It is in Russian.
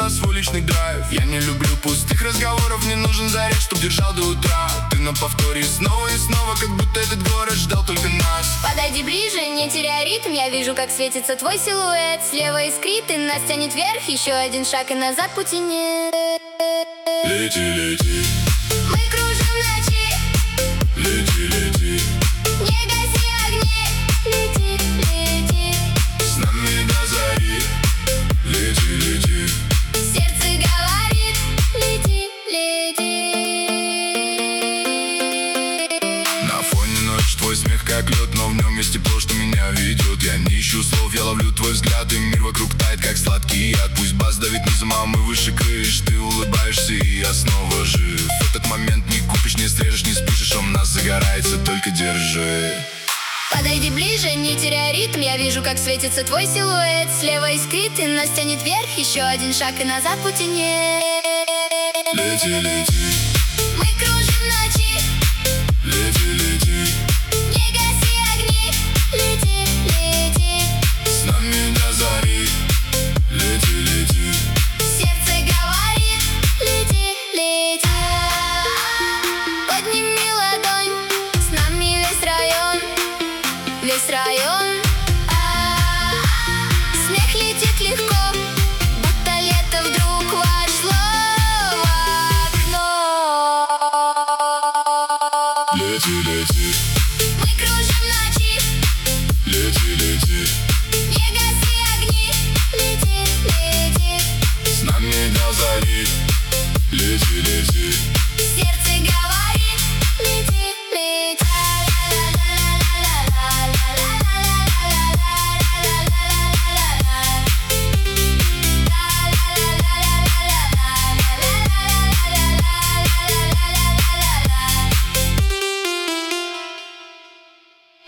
на свой личный драйв. Я не люблю пустых разговоров, мне нужен заряд, чтоб держал до утра. Ты на повторе снова и снова, как будто этот город ждал только нас. Подойди ближе, не теряй ритм, я вижу, как светится твой силуэт. Слева искрит и нас тянет вверх, еще один шаг и назад пути нет. Лети, лети, Мы кружим в ночи, лети, лети, не гаси огни. Лети, лети, с нами до зари. Лети, лети, сердце говорит: лети, лети. на фоне ночь, твой смех как лед, но в нем есть тепло, что меня ведет. Я не ищу слов, я ловлю твой взгляд, и мир вокруг тает, как сладкий яд. Пусть бас давит низом, а мы выше крыш. Ты улыбаешься, и я снова жив. В этот момент не купишь, не срежешь, не спишешь, он нас загорается, только держи. Подойди ближе, не теряй ритм, я вижу, как светится твой силуэт. Слева искрит и нас тянет вверх, еще один шаг и назад пути нет. Лети, лети, Мы кружим в ночи, лети, лети, не гаси огни. Лети, лети, с нами до зари. Лети, лети, сердце говорит: лети, лети. Подними ладонь, с нами весь район, весь район. Смех летит легко, будто лето вдруг вошло в окно. лети, лети, Мы кружим в ночи, лети, лети, не гаси огни. Лети, лети, с нами до зари. Лети, лети,